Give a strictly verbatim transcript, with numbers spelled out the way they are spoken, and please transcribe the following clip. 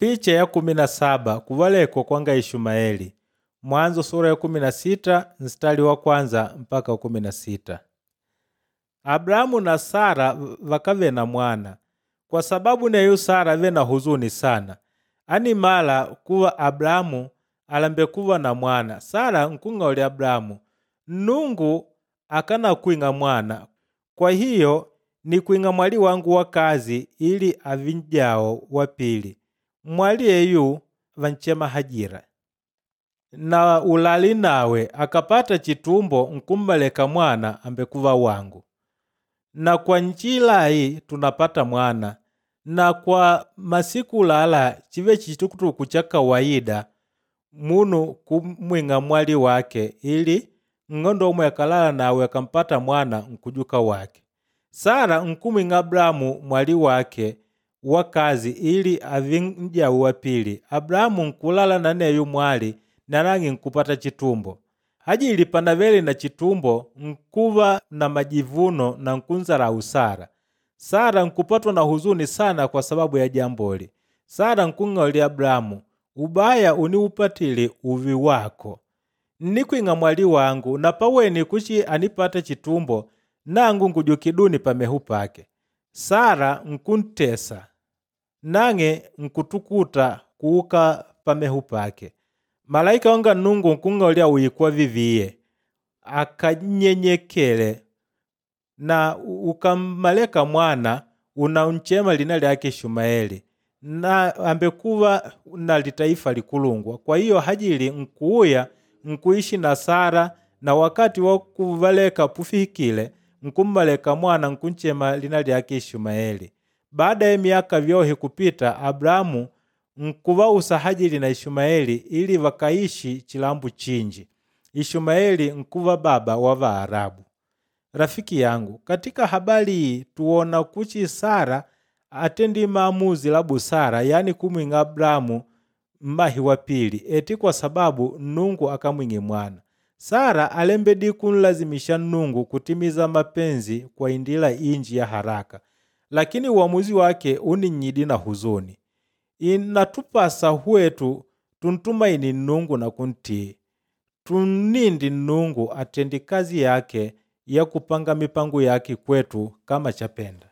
Picha ya kumi na saba kuvaleko kwanga Ishumaeli. Mwanzo sura ya kumi na sita mstari wa kwanza mpaka kumi na sita. Abrahamu na Sara vakave na mwana. Kwa sababu neyu Sara ve na huzuni sana. Ani mala kuwa Abrahamu alambe kuva na mwana. Sara nkunga uli Abrahamu. Nungu akana kuinga mwana. Kwa hiyo ni kuinga mwali wangu wa kazi ili avinjao wa pili. Mwali eyu vanchema Hajira. Na ulali nawe akapata chitumbo nkumbaleka mwana ambekuva wangu. Na kwa njila hii tunapata mwana. Na kwa masiku lala chive chitukutuku cha kawaida munu kumwinga mwali wake ili ngondo umwe akalala nawe akampata mwana nkujuka wake. Sara nkumwinga Abrahamu mwali wake wakazi ili avinja wa pili. Abrahamu nkulala na neyu mwali narangi nkupata chitumbo. Hajili panaveli na chitumbo nkuva na majivuno na nkunzara usara. Sara nkupatwa na huzuni sana kwa sababu ya jamboli. Sara nkungauli Abrahamu, ubaya uniupatili uvi wako. Nikuinga mwali wangu na paweni kuchi anipata chitumbo nangu nkujukiduni pamehu pake. Sara nkuntesa nange nkutukuta kuuka pamehu pake. Malaika wanga Nungu nkungauli uikwa viviye. Akanyenyekele na ukamaleka mwana unaunchema lina lyake Ishumaeli na ambekuva na litaifa likulungwa. Kwa hiyo Hajili nkuuya nkuishi na Sara na wakati wa kuvaleka pufikile nkummaleka mwana nkunchema lina lyake Ishumaeli. Baada ya miaka vyohe kupita, Abrahamu nkuvausa Hajili na Ishumaeli ili vakaishi chilambu chinji. Ishumaeli nkuva baba wa Vaarabu. Rafiki yangu, katika habari hii tuona kuchi Sara atendi maamuzi la busara, yani kumwinga Abrahamu mbahi wa pili, eti kwa sababu Nungu akamwingi mwana. Sara alembedi kunlazimisha Nungu kutimiza mapenzi kwa indila inji ya haraka, lakini uamuzi wake uninyidi na huzuni. Inatupasa huetu tuntumaini Nungu na kuntii. Tunindi Nungu atendi kazi yake ya kupanga mipango yake kwetu kama chapenda.